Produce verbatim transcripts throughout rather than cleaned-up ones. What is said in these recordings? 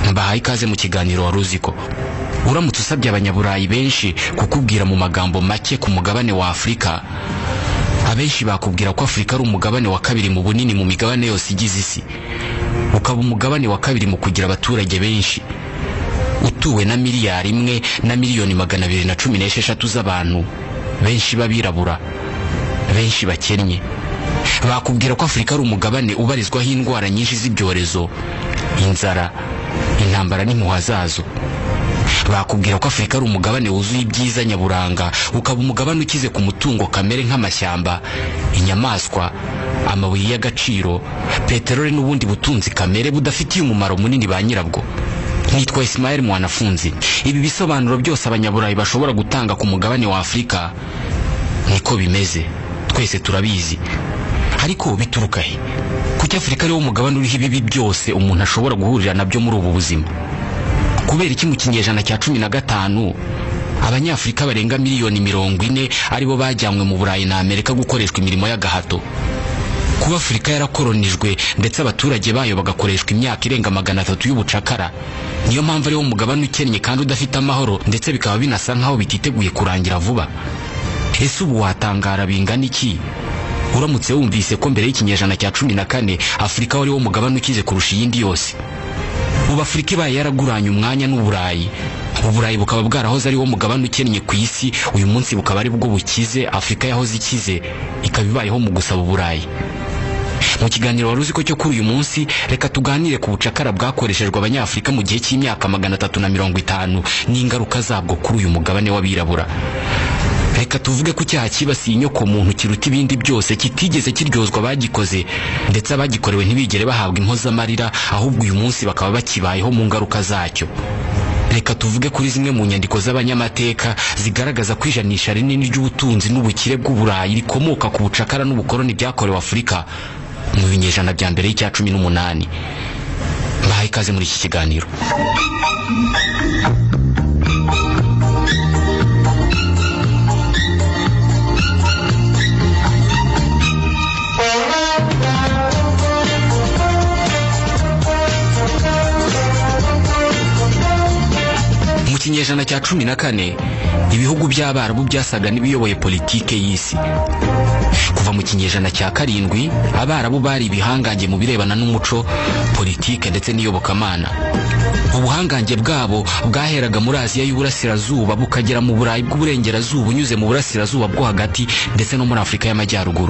Mbahaye ikaze mu kiganiro waruziko. Uramutse usabye abanyaburayi benshi kukubwira mu magambo make ku mugabane wa Afrika, abenshi bakubwira ko Afrika ari umugabane wa kabiri mu bunini mu migabane yose igize isi, ukaba umugabane wa kabiri mu kugira abaturage benshi, utuwe na miliyari imwe na miliyoni magana abiri na cumi n'esheshatu z'abantu, benshi babirabura, benshi bakennye. Bakubwira ko Afrika ari umugabane ubarizwaho indwara nyinshi z'ibyorezo, inzara, intambara n'impuha zazo. Bakubwira ko Afrika ari umugabane wuzuye ibyiza nyaburanga, ukaba umugabane ukize ku mutungo kamere nk'amashyamba, inyamaswa, amabuye y'agaciro, peteroli n'ubundi butunzi kamere budafitiye umumaro munini ba nyirabwo. Nitwa Ismael Mwanafunzi. Ibi bisobanuro byose abanyaburayi bashobora gutanga ku mugabane wa Afrika niko bimeze, twese turabizi. Ariko bituruka he? Kuki Afrika ari wo mugabane uriho ibibi byose umuntu ashobora guhurira nabyo muri ubu buzima? Kubera iki mu kinyejana cya cumi na gatanu abanyafrika barenga miliyoni mirongo ine aribo bajyanywe mu Burayi na Amerika gukoreshwa imirimo y'agahato? Kuba Afrika yarakoronijwe ndetse abaturage bayo bagakoreshwa imyaka irenga magana atatu y'ubucakara, niyo mpamvu ari wo mugabane ukennye kandi udafite amahoro, ndetse bikaba binasa nkaho bititeguye kurangira vuba. Ese ubu watangara bingana iki uramutse wumvise ko mbere y'ikinyejana cya cumi na kane Afrika wari wo mugabane ukize kurusha iyindi yose? Ubu Afrika ibaye yaraguranye umwanya n'Uburayi, Uburayi bukaba bwarahoze ari wo mugabane ukennye ku isi, uyu munsi bukaba ari bwo bukize. Afrika yahoze ikize ikaba ibayeho mu gusaba Uburayi. Mu kiganiro waruziko cyo kuri uyu munsi, reka tuganire ku bucakara bwakoreshejwe abanyafrika mu gihe cy'imyaka magana atatu na mirongo itanu n'ingaruka zabwo kuri uyu mugabane w'abirabura. Reka tuvuge ku cyaha kibasiye inyoko muntu kiruta ibindi byose, kitigeze kiryozwa bagikoze, ndetse abagikorewe ntibigere bahabwa impozamarira, ahubwo uyu munsi bakaba bakibayeho mu ngaruka zacyo. Reka tuvuge kuri zimwe mu nyandiko z'abanyamateka zigaragaza ko ijanisha rinini ry'ubutunzi n'ubukire bw'Uburayi rikomoka ku bucakara n'ubukoroni byakorewe Afrika mu binyejana bya mbere y'icya cumi n'umunani. Mbahaye ikaze muri iki kiganiro. Mu kinyejana cya cumi na kane ibihugu by'Abarabu byasaga n'ibiyoboye politike y'isi. Kuva mu kinyejana cya karindwi Abarabu bari ibihangange mu birebana n'umuco, politike ndetse n'iyobokamana. Ubuhangange bwabo bwaheraga muri Aziya y'Uburasirazuba bukagera mu Burayi bw'Uburengerazuba unyuze mu Burasirazuba bwo hagati ndetse no muri Afrika y'Amajyaruguru.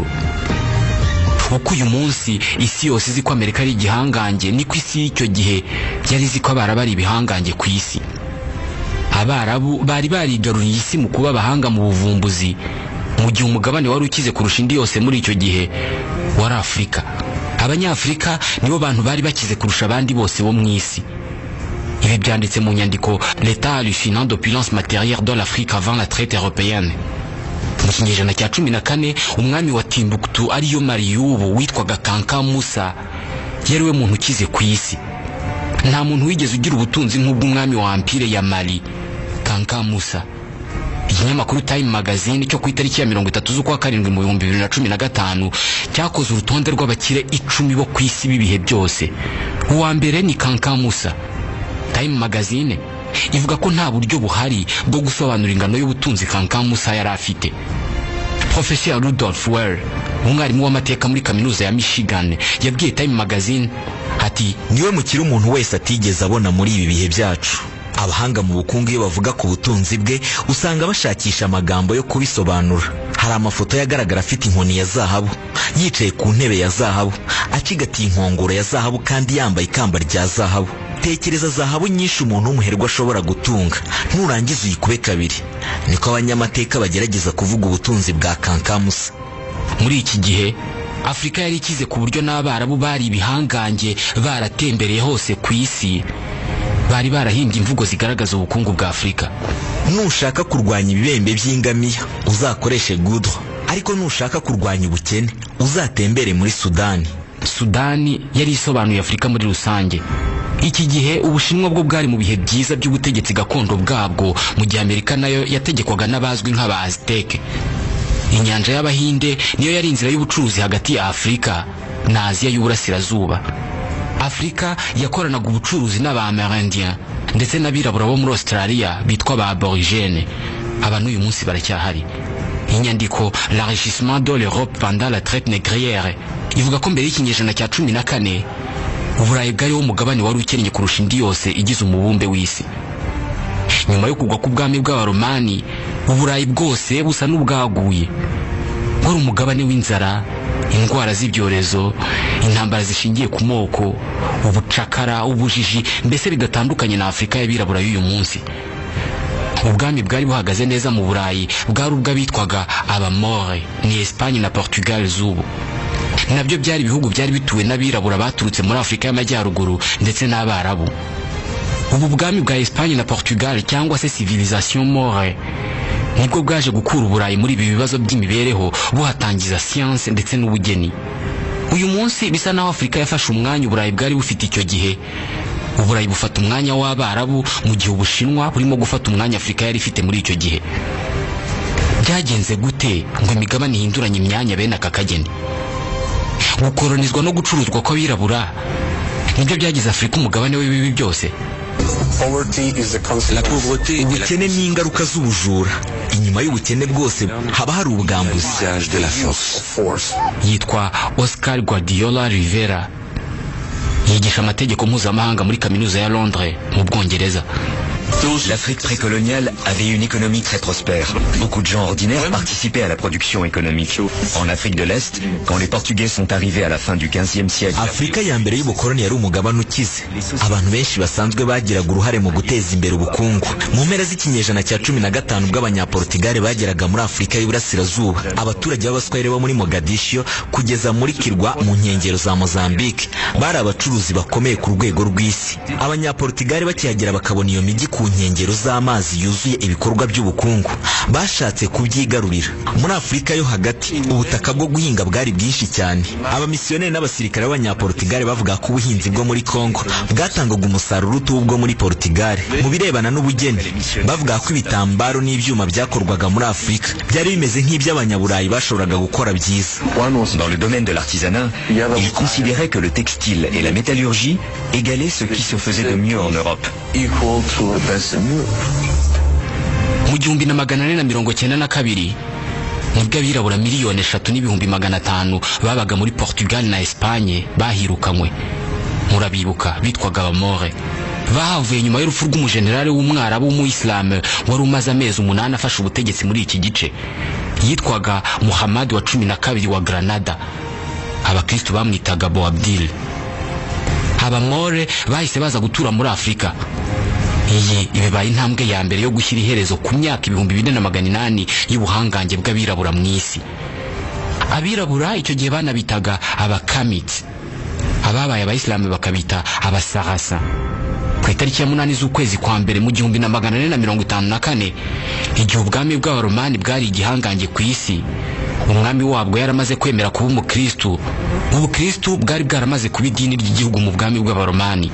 Uko uyu munsi isi yose izi ko Amerika ari igihangange, niko isi y'icyo gihe yari izi ko Abarabu ari ibihangange ku isi. Abarabu bari barigaruriye isi mu kuba abahanga mu buvumbuzi, mu gihe umugabane wari ukize kurusha indi yose muri icyo gihe wari Afrika. Abanyafrika nibo bantu bari bakize kurusha abandi bose bo mu isi. Ibi byanditse mu nyandiko L'état hallucinant d'opulence matérielle de l'Afrique avant la traite européenne. Mu kinyejana cya cumi na kane umwami wa Timbuktu ariyo Mali y'ubu witwaga Kanka Musa yari we muntu ukize ku isi. Nta muntu wigeze ugira ubutunzi nk'ubw'umwami wa Empire ya Mali, Kanka Musa. Ikinyamakuru Time Magazine cyo ku itariki ya mirongo itatu z'ukwa karindwi mu bihumbi bibiri na cumi na gatanu cyakoze urutonde rw'abakire icumi bo ku isi b'ibihe byose. Uwa mbere ni Kanka Musa. Time Magazine ivuga ko nta buryo buhari bwo gusobanura ingano y'ubutunzi Kanka Musa yari afite. Professor Rudolf Well, umwarimu w'amateka muri kaminuza ya Michigan, yabwiye Time Magazine ati niwe mukiri umuntu wese atigeze abona muri ibi bihe byacu. Abahanga mu bukungu iyo bavuga ku butunzi bwe usanga bashakisha amagambo yo kubisobanura. Hari amafoto yagaragara afite inkoni ya zahabu, yicaye ku ntebe ya zahabu, acigatiye inkongoro ya zahabu kandi yambaye ikamba rya zahabu. Tekereza zahabu nyinshi umuntu w'umuherwe ashobora gutunga, nurangiza uyikube kabiri. Niko abanyamateka bagerageza kuvuga ubutunzi bwa Kanka Musa. Muri iki gihe Afrika yari ikize ku buryo n'Abarabu bari ibihangange, baratembereye hose ku isi, bari barahimbye imvugo zigaragaza ubukungu bwa Afrika. Nushaka kurwanya ibibembe by'ingamiya uzakoreshe goudron, ariko nushaka kurwanya ubukene uzatembere muri Sudani. Sudani yari isobanuye Afrika muri rusange. Iki gihe Ubushinwa bwo bwari mu bihe byiza by'ubutegetsi gakondo bwabwo, mu gihe Amerika nayo yategekwaga n'abazwi nk'aba Aztec. Inyanja y'Abahinde niyo yari inzira y'ubucuruzi hagati ya Afrika na Aziya y'Uburasirazuba. Afrika yakoranaga ubucuruzi n'Abamerindien ndetse n'abirabura bo muri Australia bitwa ba Aborigène. Aba n'uyu munsi baracyahari. Inyandiko L'enrichissement de l'Europe pendant la traite négrière ivuga ko mbere y'ikinyejana cya cumi na kane Uburayi bwari wo mugabane wari ukennye kurusha indi yose igize umubumbe w'isi. Nyuma yo kugwa k'ubwami bw'Abaromani, Uburayi bwose busa n'ubwaguye. Wari umugabane w'inzara, indwara z'ibyorezo, intambara zishingiye ku moko, ubucakara, ubujiji, mbese bigatandukanye na Afrika y'abirabura y'uyu munsi. Ubwami bwari buhagaze neza mu Burayi bwari ubw'abitwaga Abamore, ni Espagne na Portugal z'ubu. Nabyo byari ibihugu byari bituwe n'abirabura baturutse muri Afrika y'Amajyaruguru ndetse n'Abarabu. Ubu bwami bwa Espagne na Portugal cyangwa se civilisation Maure nibwo bwaje gukura Uburayi muri ibi bibazo by'imibereho buhatangiza science ndetse n'ubugeni. Uyu munsi bisa naho Afrika yafashe umwanya Uburayi bwari bufite icyo gihe. Uburayi bufata umwanya w'Abarabu mu gihe Ubushinwa burimo gufata umwanya Afrika yari ifite muri icyo gihe. Byagenze gute ngo imigabane ihinduranye imyanya bene aka kageni? Gukolonizwa no gucuruzwa kw'abirabura nibyo byagize Afrika umugabane w'ibibi byose. Ubukene ni ingaruka z'ubujura. Inyuma y'ubukene bwose haba hari ubwambuzi. Yitwa Oscar Guardiola Rivera. Yigisha amategeko mpuzamahanga muri kaminuza ya Londres mu Bwongereza. L'Afrique précoloniale avait une économie très prospère. Beaucoup de gens ordinaires participaient à la production économique. En Afrique de l'Est, quand les Portugais sont arrivés à la fin du quinzième siècle, Afrika ya mbere y'ubukoloni yari umugabane ukize. Abantu benshi basanzwe bagiraga uruhare mu guteza imbere ubukungu. Mu mpera z'ikinyejana cya cumi na gatanu bw'Abanyaportugal bageraga muri Afrika y'Iburasirazuba. Abaturage b'Abaswahili bo muri Mogadiscio kugeza muri Kirwa mu nkengero za Mozambique bari abacuruzi bakomeye ku rwego rw'isi. Abanyaportugal bakihagera bakabona iyo migi ku nkengero z'amazi yuzuye ibikorwa by'ubukungu, bashatse kubyigarurira. Muri Afrika yo hagati ubutaka bwo guhinga bwari bwinshi cyane. Abamisiyoneri n'abasirikare b'Abanyaportugal bavuga ko ubuhinzi bwo muri Congo bwatangaga umusaruro utubwo muri Portugal. Mu birebana n'ubugeni bavuga ko ibitambaro n'ibyuma byakorwaga muri Afrika byari bimeze nk'iby'Abanyaburayi bashoboraga gukora byiza. Dans le domaine de l'artisanat, ils considéraient que le textile et la métallurgie égalaient ce qui se faisait de mieux en Europe. Mu gihumbi na magana ane na mirongo cyenda na kabiri nibwo abirabura miliyoni eshatu n'ibihumbi magana atanu babaga muri Portugal na Espagne bahirukanywe. Murabibuka bitwaga Abamore. Bahavuye nyuma y'urupfu rw'umujenerali w'umwarabu w'umuyisilamu wari umaze amezi umunani afashe ubutegetsi muri iki gice, yitwaga Muhammad wa cumi na kabiri wa Granada. Abakristo bamwitaga Boabdil. Abamore bahise baza gutura muri Afrika. Iyi ibibaye intambwe ya mbere yo gushyira iherezo ku myaka ibihumbi bine na magana inani y'ubuhangange bw'abirabura mu isi. Abirabura icyo gihe banabitaga Abakamit. Ababaye Abayisilamu bakabita Abasarasa. Ku itariki ya munani z'ukwezi kwa mbere mu gihumbi na magana ane na mirongo itanu na kane, igihe ubwami bw'Abaromani bwari igihangange ku isi, umwami wabwo yaramaze kwemera kuba umukristo. Ubukristo bwari bwaramaze kuba idini ry'igihugu mu bwami bw'Abaromani.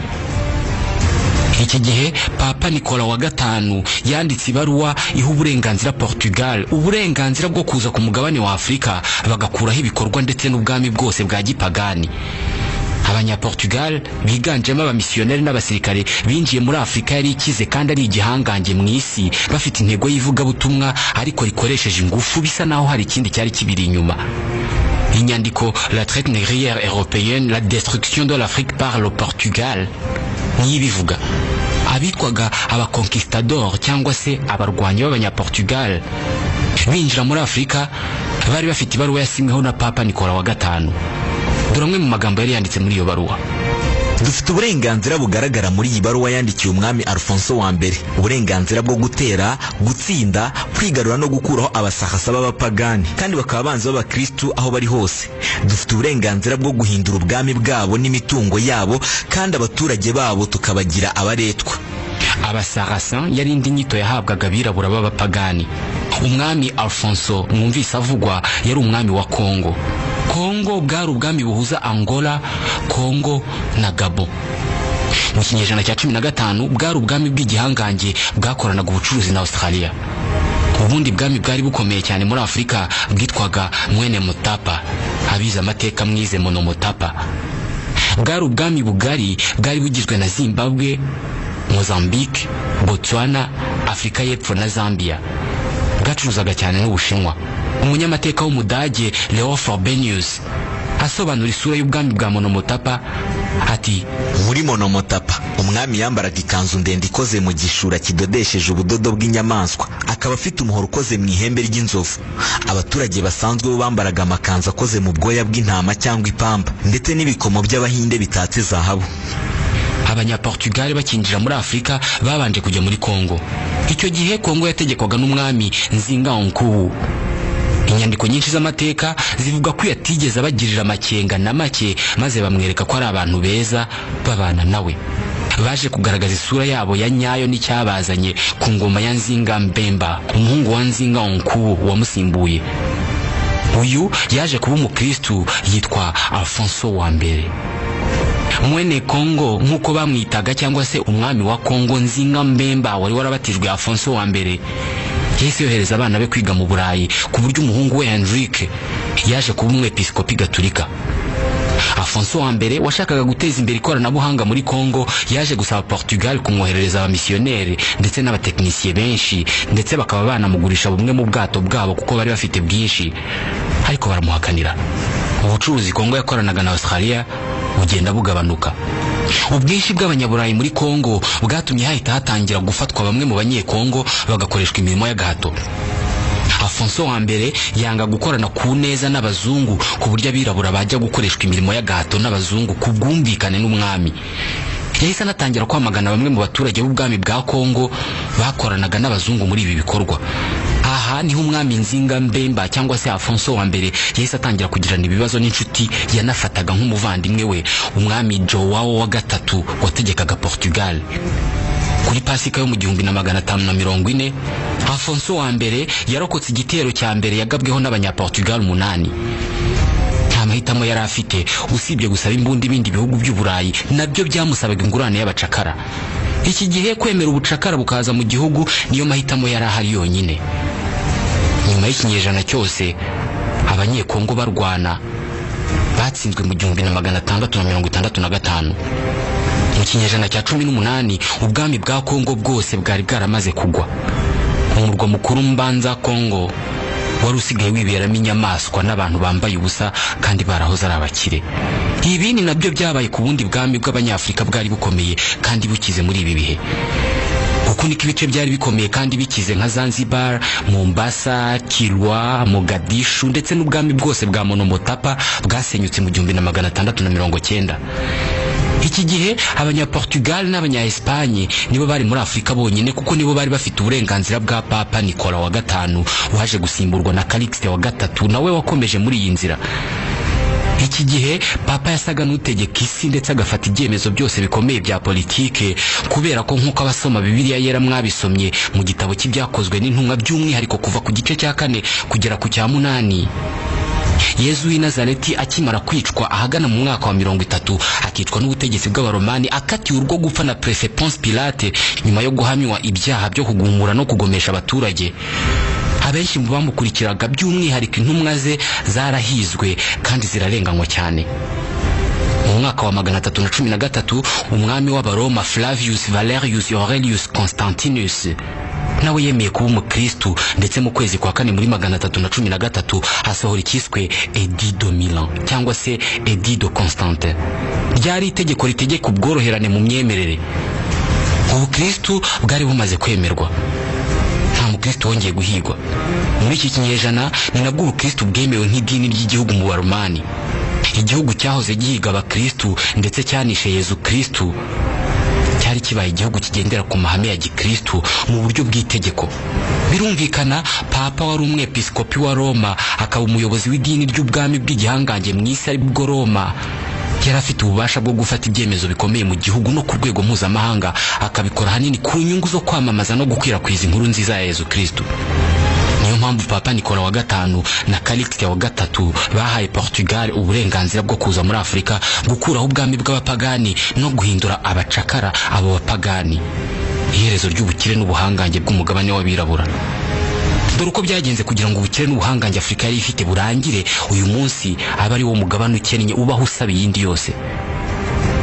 Iki gihe Papa Nicola wa gatanu yanditse ibaruwa iha uburenganzira Portugal uburenganzira bwo kuza ku mugabane wa Afrika bagakuraho ibikorwa ndetse n'ubwami bwose bwa gipagani. Abanyaportugal biganjemo abamisiyoneri n'abasirikare binjiye muri Afrika yari ikize kandi ari igihangange mu isi, bafite intego y'ivugabutumwa ariko rikoresheje ingufu, bisa naho hari ikindi cyari kibiri inyuma. Inyandiko La traite négrière européenne, la destruction de l'Afrique par le Portugal nibivuga abitwaga abaconquistador cyangwa se abarwanyi b'Abanyaportugal binjira muri Afrika bari bafite ibaruwa yasinyweho na Papa Nicola wa gatanu. Dore amwe mu magambo yari yanditse muri iyo baruwa. Dufite uburenganzira bugaragara muri iyi baruwa yandikiye umwami Alfonso wa mbere, uburenganzira bwo gutera, gutsinda, kwigarura no gukuraho abasahasa b'abapagani kandi bakaba banzi b'Abakristo aho bari hose. Dufite uburenganzira bwo guhindura ubwami bwabo n'imitungo yabo kandi abaturage babo tukabagira abaretwa. Abasarasa yari indi nyito yahabwaga abirabura b'abapagani. Umwami Alfonso mwumvise avugwa yari umwami wa Congo. Congo bwari ubwami buhuza Angola, Congo na Gabon. Mu kinyejana cya cumi na gatanu bwari ubwami bw'igihangange bwakoranaga ubucuruzi na Australia. Ubundi bwami bwari bukomeye cyane muri Afrika bwitwaga Mwene Mutapa. Abiza amateka mwize Mono Mutapa. bwari ubwami bugari bwari bugizwe na Zimbabwe, Mozambique, Botswana, Afrika y'Epfo na Zambia. Bwacuruzaga cyane n'Ubushinwa. Umunyamateka w'Umudage Leo Frobenius asobanura isura y'ubwami bwa Monomotapa ati, muri Monomotapa umwami yambaraga ikanzu ndende ikoze mu gishura kidodesheje ubudodo bw'inyamaswa, akaba afite umuhoro ukoze mu ihembe ry'inzovu. Abaturage basanzwe bo bambaraga amakanzu akoze mu bwoya bw'intama cyangwa ipamba, ndetse n'ibikomo by'Abahinde bitatse zahabu. Abanyaportugal bakinjira muri Afrika babanje kujya muri Kongo. Icyo gihe Kongo yategekwaga n'umwami Nzinga Onkuwu. Inyandiko nyinshi z'amateka zivuga ko yatigeze abagirira amakenga na make, maze bamwereka ko ari abantu beza babana nawe. Baje kugaragaza isura yabo ya nyayo n'icyabazanye ku ngoma ya Nzinga Mbemba, umuhungu wa Nzinga Onkuwu wamusimbuye. Uyu yaje kuba umukristu yitwa Alfonso wa mbere. Mwene Kongo nkuko bamwitaga, cyangwa se umwami wa Kongo Nzinga Mbemba wari warabatijwe Alfonso wa mbere, yahise yohereza abana be kwiga mu Burayi, ku buryo umuhungu we Henrique yaje kuba umwepiskopi gatolika. Alfonso wa mbere washakaga guteza imbere ikoranabuhanga muri Kongo yaje gusaba Portugal kumwoherereza abamisiyoneri ndetse n'abatekinisiye benshi, ndetse bakaba banamugurisha bumwe mu bwato bwabo kuko bari bafite bwinshi, ariko baramuhakanira. Ubucuruzi Kongo yakoranaga na Australia bugenda bugabanuka. Ubwinshi bw'abanyaburayi muri Kongo bwatumye hahita hatangira gufatwa bamwe mu banyekongo bagakoreshwa imirimo y'agahato. Alfonso wa mbere yanga gukorana ku neza n'abazungu, ku buryo abirabura bajya gukoreshwa imirimo y'agahato n'abazungu ku bwumvikane n'umwami. Yahise anatangira kwamagana bamwe mu baturage b'ubwami bwa Kongo bakoranaga n'abazungu muri ibi bikorwa. Aha niho umwami Nzinga Mbemba cyangwa se Alfonso wa mbere yahise atangira kugirana ibibazo n'inshuti yanafataga nk'umuvandimwe we, umwami Joao wa gatatu wategekaga Portugal. Kuri Pasika yo mu gihumbi na magana atanu na mirongo ine, Alfonso wa mbere yarokotse igitero cya mbere yagabweho n'abanyaportugal umunani. Nta mahitamo yari afite usibye gusaba imbundi ibindi bihugu by'Uburayi nabyo byamusabaga ingurane y'abacakara. Iki gihe kwemera ubucakara bukaza mu gihugu niyo mahitamo yari ahari yonyine. Nyuma y'ikinyejana cyose abanyekongo barwana batsinzwe mu gihumbi na magana atandatu na mirongo itandatu na gatanu. Mu kinyejana cya cumi n'umunani ubwami bwa Kongo bwose bwari bwaramaze kugwa. Umurwa mukuru Mbanza Kongo wari usigaye wiberamo inyamaswa n'abantu bambaye ubusa kandi barahoze ari abakire. Ibi ni nabyo byabaye ku bundi bwami bw'Abanyafrika bwari bukomeye kandi bukize muri ibi bihe. Uko niko ibice byari bikomeye kandi bikize nka Zanzibar, Mombasa, Kilwa, Mogadishu ndetse n'ubwami bwose bwa Monomotapa bwasenyutse mu gihumbi na magana atandatu na mirongo cyenda. Iki gihe abanyaportugal n'abanya-Espanye nibo bari muri Afrika bonyine, kuko nibo bari bafite uburenganzira bwa Papa Nicola wa gatanu waje gusimburwa na Calixte wa gatatu nawe wakomeje muri iyi nzira. Iki gihe Papa yasaga n'utegeka isi ndetse agafata ibyemezo byose bikomeye bya politike, kubera ko nk'uko abasoma Bibiliya yera mwabisomye mu gitabo cy'ibyakozwe n'intumwa by'umwihariko kuva ku gice cya kane kugera ku cya munani. Yezu w'i Nazareti akimara kwicwa ahagana mu mwaka wa mirongo itatu, akicwa n'ubutegetsi bw'Abaromani, akatiwe urwo gupfa na Prefet Ponce Pilate nyuma yo guhamywa ibyaha byo kugumura no kugomesha abaturage. Abenshi mu bamukurikiraga by'umwihariko intumwa ze zarahizwe kandi zirarenganywa cyane. Mu mwaka wa magana atatu na cumi na gatatu umwami w'Abaroma Flavius Valerius Aurelius Constantinus nawe yemeye kuba umukristu, ndetse mu kwezi kwa kane muri magana atatu na cumi na gatatu hasohora ikiswe Edit de Milan cyangwa se Edit de Constantin. Ryari itegeko ritegeka ubworoherane mu myemerere. Ubukristu bwari bumaze kwemerwa, nta mukristu wongeye guhigwa. Muri iki kinyejana ni nabwo ubukristu bwemewe nk'idini ry'igihugu mu Baromani. Igihugu cyahoze gihiga abakristu ndetse cyanishe Yezu Kristu cyari kibaye igihugu kigendera ku mahame ya gikristu mu buryo bw'itegeko. Birumvikana Papa wari umwepiskopi wa Roma akaba umuyobozi w'idini ry'ubwami bw'igihangange mu isi ari bwo Roma, yari afite ububasha bwo gufata ibyemezo bikomeye mu gihugu no ku rwego mpuzamahanga, akabikora hanini ku nyungu zo kwamamaza no gukwirakwiza inkuru nziza ya Yezu Kristu. Niyo mpamvu Papa Nicola wa gatanu na Calixte wa gatatu bahaye Portugal uburenganzira bwo kuza muri Afrika gukuraho ubwami bw'abapagani no guhindura abacakara abo bapagani, iherezo ry'ubukire n'ubuhangange bw'umugabane w'abirabura. Dore uko byagenze kugira ngo ubukire n'ubuhangange Afrika yari ifite burangire uyu munsi aba ari wo mugabane ukennye ubaho usaba iyindi yose.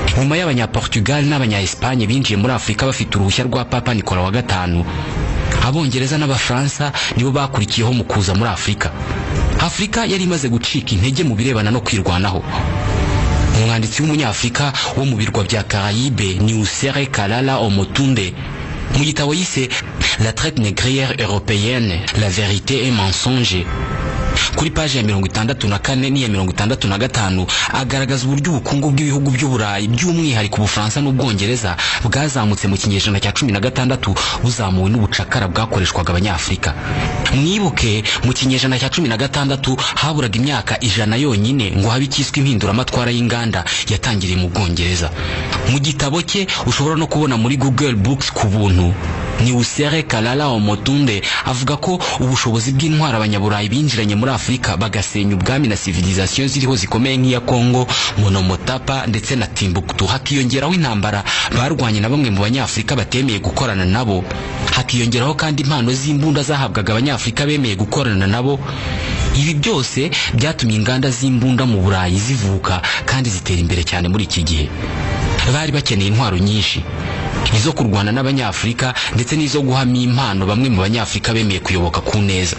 nyuma y'abanyaportugal n'abanya-Espagne binjiye muri Afrika bafite uruhushya rwa Papa Nicolas wa gatanu, Abongereza n'Abafaransa nibo bakurikiyeho mu kuza muri Afrika. Afrika yari imaze gucika intege mu birebana no kwirwanaho. Umwanditsi w'umunyafrika wo mu birwa bya Caraïbe ni Usere Kalala Omotunde mu gitabo yise La traite négrière européenne, la vérité et mensonge, kuri page ya mirongo itandatu na kane n'iya mirongo itandatu na gatanu agaragaza uburyo ubukungu bw'ibihugu by'Uburayi by'umwihariko Ubufaransa n'Ubwongereza bwazamutse mu kinyejana cya cumi na gatandatu buzamuwe n'ubucakara bwakoreshwaga abanyafrika. Mwibuke mu kinyejana cya cumi na gatandatu haburaga imyaka ijana yonyine ngo habe ikiswe impinduramatwara y'inganda yatangiriye mu Bwongereza. Mu gitabo cye ushobora no kubona muri Google Books ku buntu, ni Usere Kalala Omotunde avuga ko ubushobozi bw'intwara abanyaburayi binjiranye muri Afrika bagasenya ubwami na civilisation ziriho zikomeye nk'iya Congo, Monomotapa ndetse na Timbuktu, hakiyongeraho intambara barwanye na bamwe mu banyafrika batemeye gukorana nabo, hakiyongeraho kandi impano z'imbunda zahabwaga abanyafrika bemeye gukorana nabo. Ibi byose byatumye inganda z'imbunda mu Burayi zivuka kandi zitera imbere cyane muri iki gihe. Bari bakeneye intwaro nyinshi, izo kurwana n'abanyafrika ndetse n'izo guhamya impano bamwe mu banyafrika bemeye kuyoboka ku neza.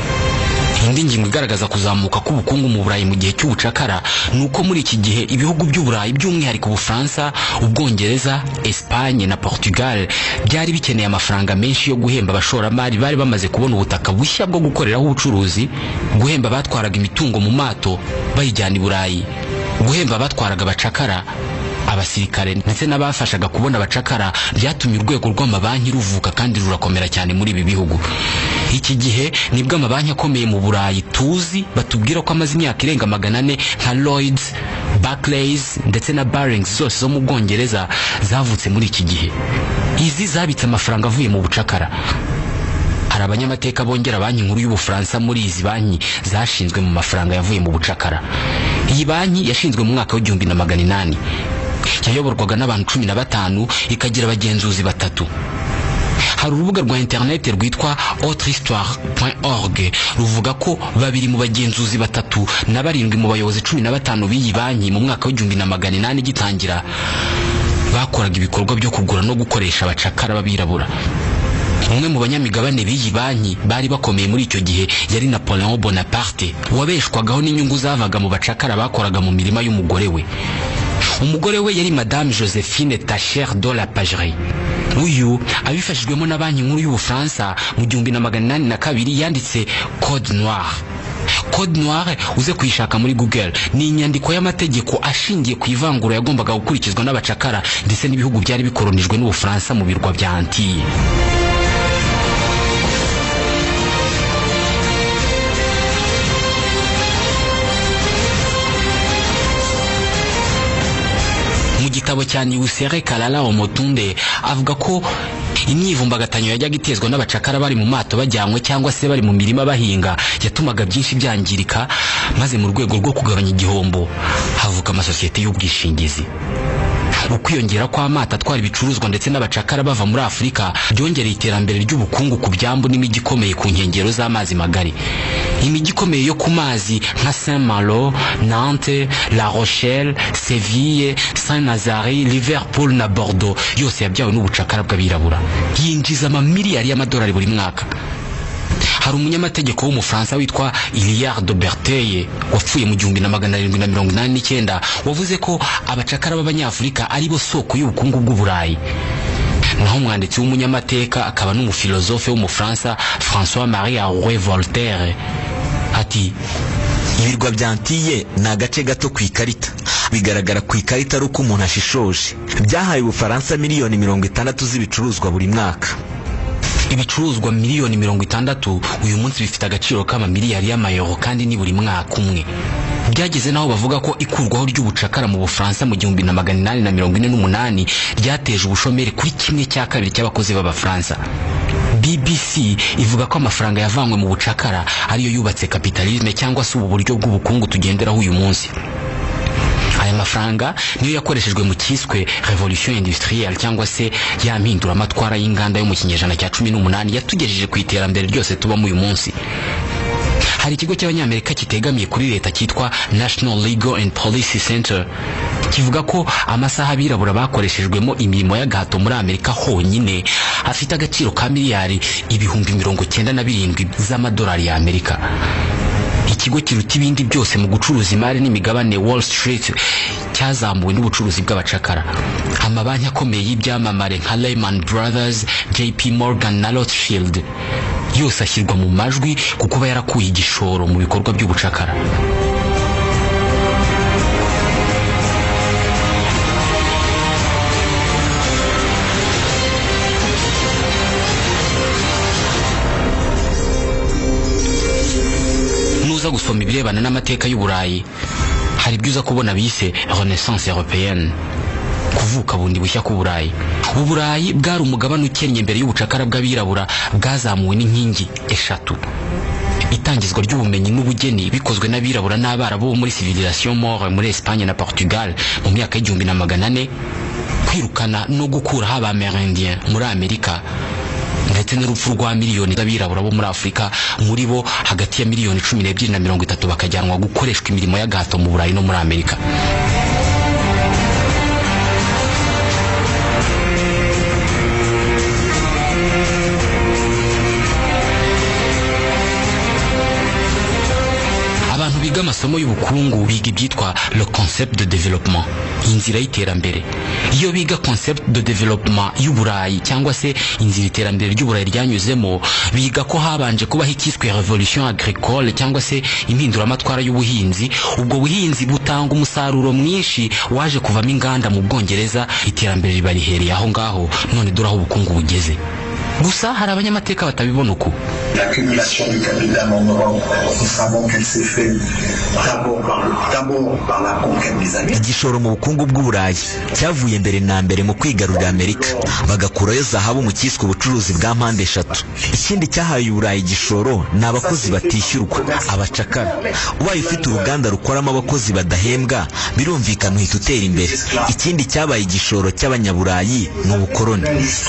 Indi ngingo igaragaza kuzamuka k'ubukungu mu Burayi mu gihe cy'ubucakara nuko muri iki gihe ibihugu by'Uburayi by'umwihariko Ubufaransa, Ubwongereza, Espagne na Portugal byari bikeneye amafaranga menshi yo guhemba abashoramari bari bamaze kubona ubutaka bushya bwo gukoreraho ubucuruzi, guhemba batwaraga imitungo mu mato bayijyana i Burayi, guhemba batwaraga abacakara, abasirikare ndetse n'abafashaga kubona abacakara. Byatumye urwego rw'amabanki ruvuka kandi rurakomera cyane muri ibi bihugu. Iki gihe nibwo amabanki akomeye mu Burayi tuzi batubwira ko amaze imyaka irenga magana ane nka Lloyds, Barclays ndetse na Barings zose zo mu Bwongereza zavutse muri iki gihe. Izi zabitse amafaranga avuye mu bucakara. Hari abanyamateka bongera banki nkuru y'Ubufaransa muri izi banki zashinzwe mu mafaranga yavuye mu bucakara. Iyi banki yashinzwe mu mwaka w'igihumbi na magana inani, yayoborwaga n'abantu cumi na batanu, ikagira abagenzuzi batatu. Hari urubuga rwa internet rwitwa autre histoire point org ruvuga ko babiri mu bagenzuzi batatu na barindwi mu bayobozi cumi na batanu b'iyi banki mu mwaka w'igihumbi na magana inani gitangira bakoraga ibikorwa byo kugura no gukoresha abacakara b'abirabura. Umwe mu banyamigabane b'iyi banki bari bakomeye muri icyo gihe yari Napoleon Bonaparte, wabeshwagaho n'inyungu zavaga mu bacakara bakoraga mu mirima y'umugore we. Umugore we yari Madame Josephine Tacher de la Pagerie. Uyu abifashijwemo na banki nkuru y'Ubufaransa mu gihumbi na magana inani na kabiri yanditse Code Noir. Code Noir uze kuyishaka muri Google, ni inyandiko y'amategeko ashingiye ku ivangura yagombaga gukurikizwa n'abacakara ndetse n'ibihugu byari bikoronijwe n'Ubufaransa mu birwa bya Antilles. Mu gitabo cya Usere Kalala Omotunde avuga ko imyivumbagatanyo yajyaga itezwa n'abacakara bari mu mato bajyanywe cyangwa se bari mu mirima bahinga yatumaga byinshi byangirika, maze mu rwego rwo kugabanya igihombo havuka amasosiyete y'ubwishingizi. Ukwiyongera kw'amato atwara ibicuruzwa ndetse n'abacakara bava muri Afrika byongereye iterambere ry'ubukungu ku byambu n'imijyi ikomeye ku nkengero z'amazi magari. Imijyi ikomeye yo ku mazi nka Saint-Malo, Nantes, La Rochelle, Seville, Saint-Nazaire, Liverpool na Bordeaux yose yabyawe n'ubucakara bw'abirabura, yinjiza amamiliyari y'amadolari buri mwaka. Hari umunyamategeko w'Umufaransa witwa Iliard de Berteye wapfuye mu gihumbi na magana arindwi na mirongo inani n'icyenda wavuze ko abacakara b'abanyafurika ari bo soko y'ubukungu bw'Uburayi. Naho umwanditsi w'umunyamateka akaba n'umufilozofe w'Umufaransa François Marie Arouet Voltaire ati ibirwa bya Antilles ni agace gato ku ikarita, bigaragara ku ikarita ari uko umuntu ashishoje. Byahaye Ubufaransa miliyoni mirongo itandatu z'ibicuruzwa buri mwaka. Ibicuruzwa miliyoni mirongo itandatu uyu munsi bifite agaciro k'amamiliyari y'amayero kandi ni buri mwaka umwe. Byageze naho bavuga ko ikurwaho ry'ubucakara mu Bufaransa mu gihumbi na magana inani na mirongo ine n'umunani ryateje ubushomeri kuri kimwe cya kabiri cy'abakozi b'Abafaransa. B B C ivuga ko amafaranga yavanywe mu bucakara ariyo yubatse kapitalisme cyangwa se ubu buryo bw'ubukungu tugenderaho uyu munsi. Aya mafaranga niyo yakoreshejwe mu kiswe revolution industrielle cyangwa se ya mpinduramatwara y'inganda yo mu kinyejana cya cumi n'umunani yatugejeje ku iterambere ryose tubamo uyu munsi. hari ikigo cy'abanyamerika kitegamiye kuri leta cyitwa National Legal and Policy Center kivuga ko amasaha abirabura bakoreshejwemo imirimo y'agahato muri Amerika honyine afite agaciro ka miliyari ibihumbi mirongo cyenda na birindwi z'amadolari ya Amerika. Ikigo kiruta ibindi byose mu gucuruza imari n'imigabane Wall Street cyazamuwe n'ubucuruzi bw'abacakara. Amabanki akomeye y'ibyamamare nka Lehman Brothers, J P Morgan na Rothschild yose ashyirwa mu majwi kuko aba yarakuye igishoro mu bikorwa by'ubucakara. Nuza gusoma ibirebana n'amateka y'Uburayi hari byuza kubona bise Renaissance Européenne, kuvuka bundi bushya ku Burayi. Uburayi bwari umugabane ukennye mbere y'ubucakara bw'abirabura bwazamuwe n'inkingi eshatu: itangizwa ry'ubumenyi n'ubugeni bikozwe n'abirabura n'abarabu bo muri civilisation Maure muri Espagne na Portugal mu myaka y'igihumbi na magana ane, kwirukana no gukuraho ab'Amerindiens muri Amerika, ndetse n'urupfu rwa miliyoni z'abirabura bo muri Afrika, muri bo hagati ya miliyoni cumi n'ebyiri na mirongo itatu bakajyanwa gukoreshwa imirimo y'agahato mu Burayi no muri Amerika. Abantu biga amasomo y'ubukungu biga ibyitwa le concept de développement, inzira y'iterambere. Iyo biga concept de développement y'Uburayi cyangwa se inzira y'iterambere ry'Uburayi ryanyuzemo, biga ko habanje kubaho ikiswe revolution agricole cyangwa se impinduramatwara y'ubuhinzi. Ubwo buhinzi butanga umusaruro mwinshi waje kuvamo inganda mu Bwongereza, iterambere riba rihereye aho ngaho, none dore aho ubukungu bugeze. Gusa hari abanyamateka batabibona uko. L'accumulation du capital en Europe, nous savons qu'elle s'est faite d'abord par, d'abord par la conquête des Amériques. Igishoro mu bukungu bw'Uburayi cyavuye mbere na mbere mu kwigarurira Amerika, bagakurayo zahabu mu cyiswe ubucuruzi bwa mpande eshatu. Ikindi cyahaye Uburayi igishoro ni abakozi batishyurwa, abacakara. Ubaye ufite uruganda rukoramo abakozi badahembwa, birumvikana uhita utera imbere. Ikindi cyabaye igishoro cy'abanyaburayi ni ubukoroni.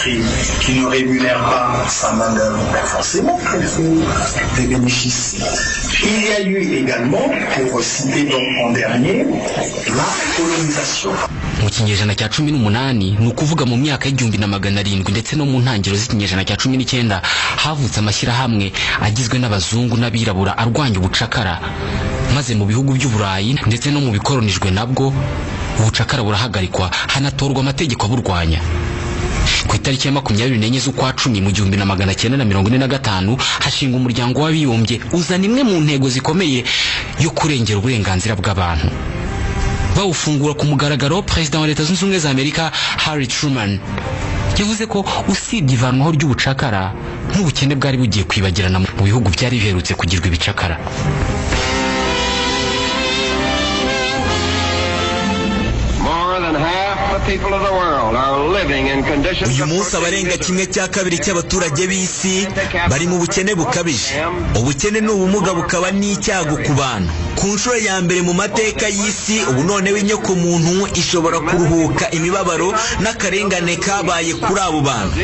Pas sa main-d'œuvre, forcément qu'elle fait des bénéfices. Il y a eu également, pour citer donc en dernier, la colonisation. Mu kinyejana cya cumi n'umunani, ni ukuvuga mu myaka y'igihumbi na magana arindwi ndetse no mu ntangiriro z'ikinyejana cya cumi n'icyenda, havutse amashyirahamwe agizwe n'abazungu n'abirabura arwanya ubucakara. Maze mu bihugu by'Uburayi ndetse no mu bikoronijwe nabwo ubucakara burahagarikwa, hanatorwa amategeko aburwanya. Ku itariki ya makumyabiri n'enye z'ukwa cumi mu gihumbi na magana cyenda na mirongo ine na gatanu hashinga umuryango w'abibumbye uzana imwe mu ntego zikomeye yo kurengera uburenganzira bw'abantu. Bawufungura ku mugaragaro, Perezida wa Leta Zunze Ubumwe za Amerika Harry Truman yavuze ko usibye ivanwaho ry'ubucakara n'ubukene bwari bugiye kwibagirana mu bihugu byari biherutse kugirwa ibicakara. Uyu munsi abarenga kimwe cya kabiri cy'abaturage b'isi bari mu bukene bukabije. Ubukene ni ubumuga bukaba n'icyago ku bantu. Ku nshuro ya mbere mu mateka y'isi, ubu noneho inyoko muntu ishobora kuruhuka imibabaro n'akarengane kabaye kuri abo bantu.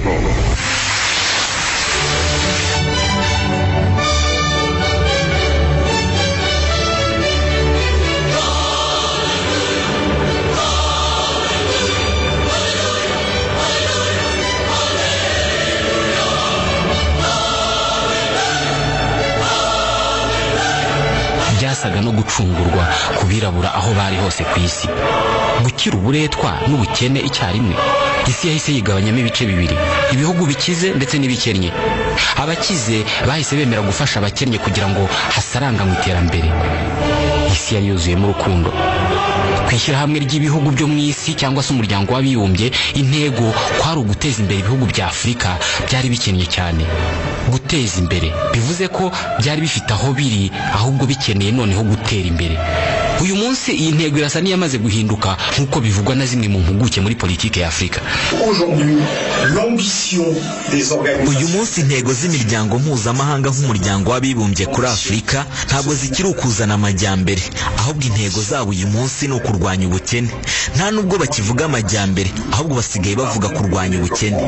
Byasaga no gucungurwa kubirabura aho bari hose ku isi. Gukira uburetwa n'ubukene icyarimwe. Isi yahise yigabanyamo ibice bibiri: ibihugu bikize ndetse n'ibikennye. Abakize bahise bemera gufasha abakennye kugira ngo hasaranganywe iterambere. Isi yari yuzuyemo urukundo. Kwishyira hamwe ry'ibihugu byo mu isi cyangwa se umuryango w'abibumbye, intego kwari uguteza imbere ibihugu bya Afurika byari bikennye cyane. Guteza imbere bivuze ko byari bifite aho biri, ahubwo bikeneye noneho gutera imbere. Uyu munsi iyi ntego irasa n'iyamaze guhinduka nk'uko bivugwa na zimwe mu mpuguke muri politike ya Afurika. Aujourd'hui, l'ambition des organisations. Uyu munsi intego z'imiryango mpuzamahanga nk'umuryango w'abibumbye kuri Afurika ntabwo zikiri ukuzana amajyambere, ahubwo intego zabo uyu munsi ni ukurwanya ubukene. Nta nubwo bakivuga amajyambere, ahubwo basigaye bavuga kurwanya ubukene.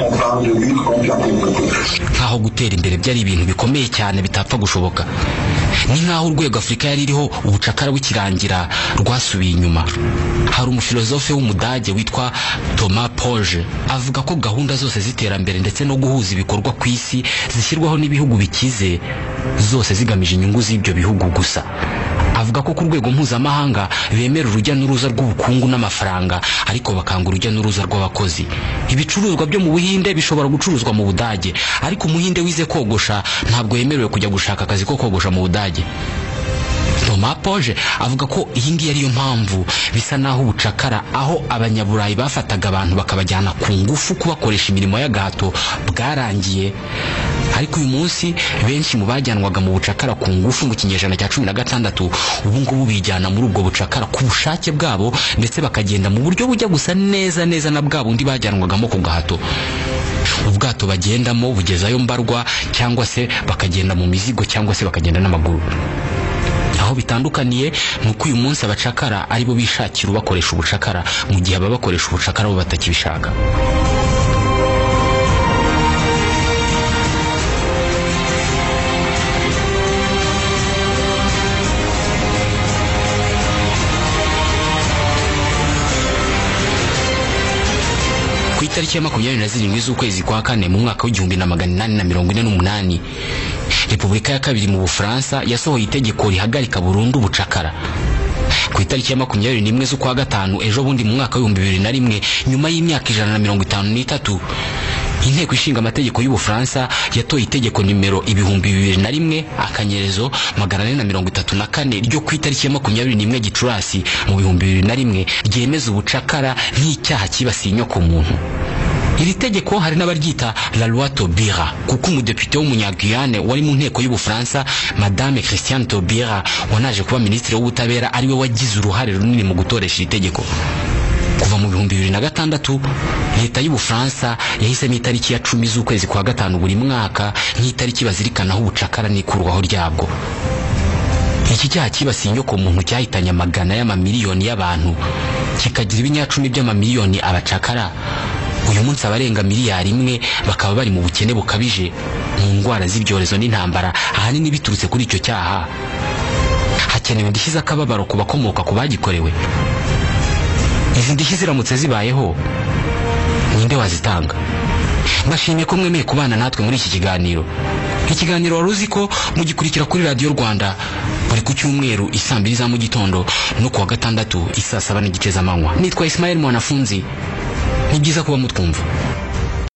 Nkaho gutera imbere byari ibintu bikomeye cyane bitapfa gushoboka. Ni nkaho urwego Afurika yari iriho ubucakara bukirangira rwasubiye inyuma. Hari umufilozofe w'umudage witwa Thomas Porge avuga ko gahunda zose ziterambere ndetse no guhuza ibikorwa ku isi zishyirwaho n'ibihugu bikize zose zigamije inyungu z'ibyo bihugu gusa. Avuga ko ku rwego mpuzamahanga bemera urujya n'uruza rw'ubukungu n'amafaranga, ariko bakanga urujya n'uruza rw'abakozi. Ibicuruzwa byo mu Buhinde bishobora gucuruzwa mu Budage, ariko umuhinde wize kogosha ntabwo yemerewe kujya gushaka akazi ko kogosha mu Budage. Thomas Porge avuga ko iyi ngiyi ariyo mpamvu bisa naho ubucakara, aho abanyaburayi bafataga abantu bakabajyana ku ngufu kubakoresha imirimo y'agahato, bwarangiye. Ariko uyu munsi benshi mu bajyanwaga mu bucakara ku ngufu mu kinyejana cya cumi na gatandatu ubu ngubu bijyana muri ubwo bucakara ku bushake bwabo, ndetse bakagenda mu buryo bujya gusa neza neza na bwa bundi bajyanwagamo ku gahato. Ubwato bagendamo bugezayo mbarwa, cyangwa se bakagenda mu mizigo, cyangwa se bakagenda n'amaguru. Aho bitandukaniye nuko uyu munsi abacakara aribo bishakira ubakoresha ubucakara, mu gihe ababakoresha ubucakara bo batakibishaka. Ku itariki ya makumyabiri na zirindwi z'ukwezi kwa kane mu mwaka w'igihumbi na magana inani na mirongo ine n'umunani, Repubulika ya kabiri mu Bufaransa yasohoye itegeko rihagarika burundu ubucakara. Ku itariki ya makumyabiri n'imwe z'ukwa gatanu ejo bundi mu mwaka w'ibihumbi bibiri na rimwe, nyuma y'imyaka ijana na mirongo itanu n'itatu, Inteko ishinga amategeko y'Ubufaransa yatoye itegeko nimero ibihumbi bibiri na rimwe akanyerezo magana ane na mirongo itatu na kane ryo ku itariki ya makumyabiri n'imwe Gicurasi mu bihumbi bibiri na rimwe ryemeza ubucakara nk'icyaha kibasiye inyoko muntu. Iri tegeko hari n'abaryita la loi Taubira, kuko umudepite w'umunyaguyane wari mu nteko y'Ubufaransa Madame Christiane Taubira wanaje kuba minisitiri w'ubutabera ariwe wagize uruhare runini mu gutoresha iri tegeko. Kuva mu bihumbi bibiri na gatandatu leta y'Ubufaransa yahisemo itariki ya cumi z'ukwezi kwa gatanu buri mwaka nk'itariki bazirikanaho ubucakara n'ikurwaho ryabwo. Iki cyaha kibasiye inyoko muntu cyahitanye amagana y'amamiliyoni y'abantu, kikagira ibinyacumi by'amamiliyoni abacakara. Uyu munsi abarenga miliyari imwe bakaba bari mu bukene bukabije, mu ndwara z'ibyorezo n'intambara, ahanini biturutse kuri icyo cyaha. Hakenewe indishyi z'akababaro ku bakomoka ku bagikorewe. Izi ndishyi ziramutse zibayeho, ninde wazitanga? Mbashimiye ko mwemeye kubana natwe muri iki kiganiro. Ikiganiro wari uzi ko mugikurikira kuri Radio Rwanda buri ku cyumweru isaa mbiri za mu gitondo no kuwa gatandatu isaa saba n'igice z'amanywa. Nitwa Ismael Mwanafunzi. Ni byiza kuba mutwumva.